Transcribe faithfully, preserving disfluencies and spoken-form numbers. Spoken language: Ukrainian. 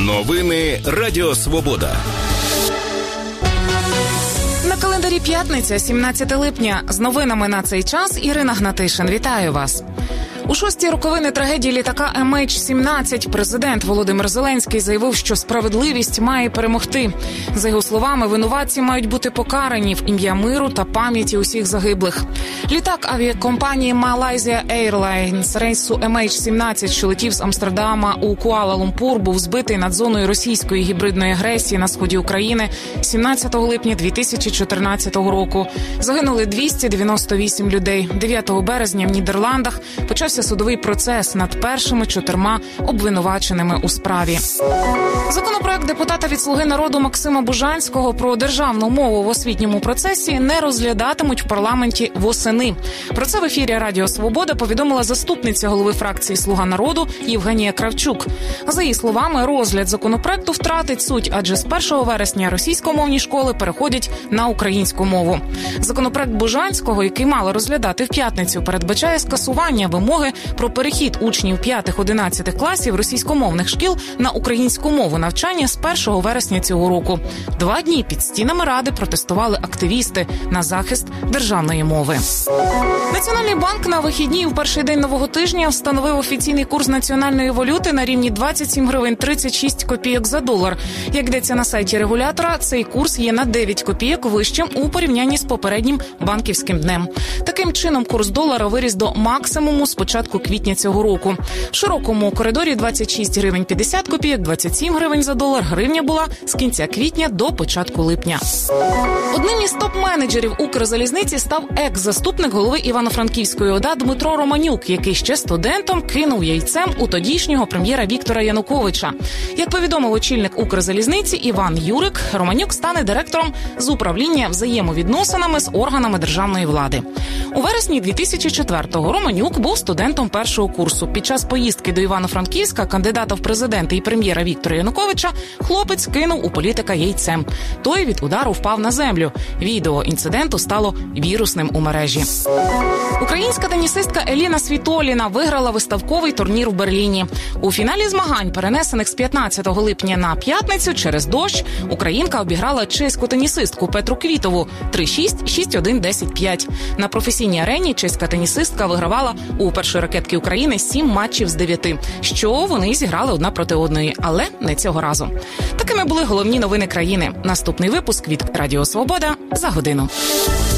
Новини Радіо Свобода. На календарі п'ятниця, сімнадцяте липня. З новинами на цей час Ірина Гнатишин. Вітаю вас. У шостій роковини трагедії літака ем ейч сімнадцять президент Володимир Зеленський заявив, що справедливість має перемогти. За його словами, винуватці мають бути покарані в ім'я миру та пам'яті усіх загиблих. Літак авіакомпанії Malaysia Airlines рейсу ем ейч сімнадцять, що летів з Амстердама у Куала-Лумпур, був збитий над зоною російської гібридної агресії на сході України сімнадцятого липня дві тисячі чотирнадцятого року. Загинули двісті дев'яносто вісім людей. дев'ятого березня в Нідерландах почався судовий процес над першими чотирма обвинуваченими у справі. Законопроект депутата від «Слуги народу» Максима Бужанського про державну мову в освітньому процесі не розглядатимуть в парламенті восени. Про це в ефірі Радіо Свобода повідомила заступниця голови фракції «Слуга народу» Євгенія Кравчук. За її словами, розгляд законопроекту втратить суть, адже з першого вересня російськомовні школи переходять на українську мову. Законопроект Бужанського, який мали розглядати в п'ятницю, передбачає скасування вимоги про перехід учнів п'ятих-одинадцятих класів російськомовних шкіл на українську мову навчання з першого вересня цього року. Два дні під стінами Ради протестували активісти на захист державної мови. Національний банк на вихідні в перший день нового тижня встановив офіційний курс національної валюти на рівні двадцять сім гривень тридцять шість копійок за долар. Як йдеться на сайті регулятора, цей курс є на дев'ять копійок вищим у порівнянні з попереднім банківським днем. Таким чином, курс долара виріс до максимуму з початку квітня цього року. В широкому коридорі двадцять шість гривень п'ятдесят копійок, двадцять сім гривень за долар. Гривня була з кінця квітня до початку липня. Одним із топ-менеджерів Укрзалізниці став екс-заступник голови Івано-Франківської ОДА Дмитро Романюк, який ще студентом кинув яйцем у тодішнього прем'єра Віктора Януковича. Як повідомив очільник Укрзалізниці Іван Юрик, Романюк стане директором з управління взаємовідносинами з органами державної влади. У вересні дві тисячі четвертого Романюк був студентом першого курсу. Під час поїздки до Івано-Франківська кандидата в президенти і прем'єра Віктора Януковича хлопець кинув у політика яйцем. Той від удару впав на землю. Відео інциденту стало вірусним у мережі. Українська тенісистка Еліна Світоліна виграла виставковий турнір в Берліні. У фіналі змагань, перенесених з п'ятнадцятого липня на п'ятницю через дощ, українка обіграла чеську тенісистку Петру Квітову три шість, шість один, десять п'ять. На професійній арені чеська тенісистка вигравала у першої ракетки України сім матчів з дев'яти, що вони зіграли одна проти одної, але не цього разу. Такими були головні новини країни. Наступний випуск від Радіо Свобода за годину.